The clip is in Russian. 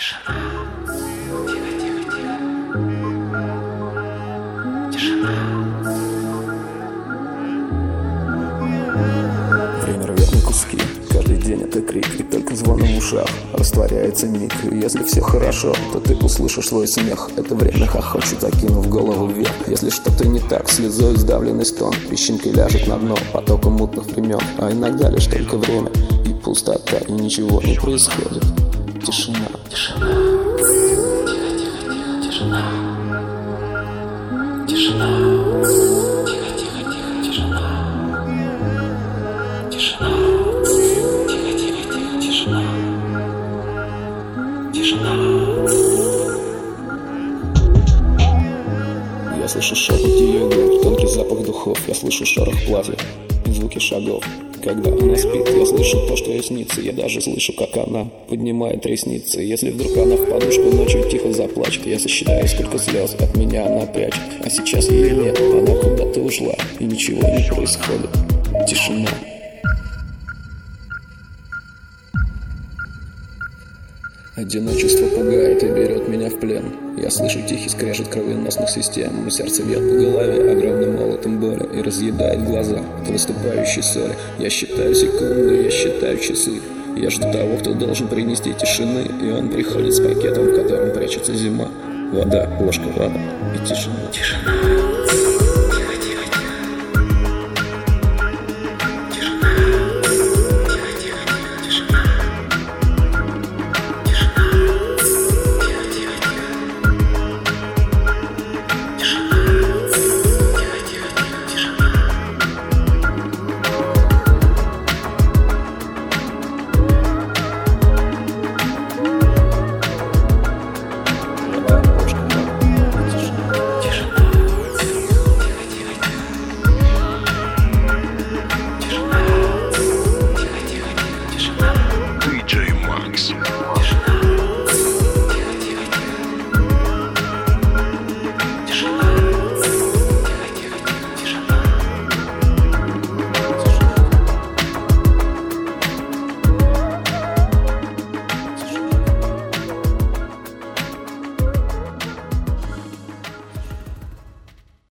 Тишина. Тихо, тихо, тихо. Тишина. Время рвет на куски, каждый день это крик, и только звоном в ушах растворяется миг. И если все хорошо, то ты услышишь свой смех. Это время хохочет, закинув голову вверх. Если что-то не так, слезой сдавленный стон песчинкой ляжет на дно потоком мутных времен. А иногда лишь только время и пустота, и ничего не происходит. Тишина. Тишина. Тихо, тихо, тихо. Тишина. Тишина. Тихо, тихо, тихо. Тишина. Тишина. Тихо, тихо, тихо. Тишина. Тишина. Я слышу шепот ее губ, тонкий запах духов. Я слышу шорох платья и звуки шагов. Когда она спит, я слышу то, что ей снится. Я даже слышу, как она поднимает ресницы. Если вдруг она в подушку ночью тихо заплачет, я сосчитаю, сколько слез от меня она прячет. А сейчас ее нет, она куда-то ушла, и ничего не происходит. Тишина. Одиночество пугает и берет меня в плен. Я слышу тихий скрежет кровеносных систем. Сердце бьет по голове огромным молотом боли и разъедает глаза от выступающей соли. Я считаю секунды, я считаю часы. Я жду того, кто должен принести тишины. И он приходит с пакетом, в котором прячется зима. Вода, ложка вода и тишина. Тишина.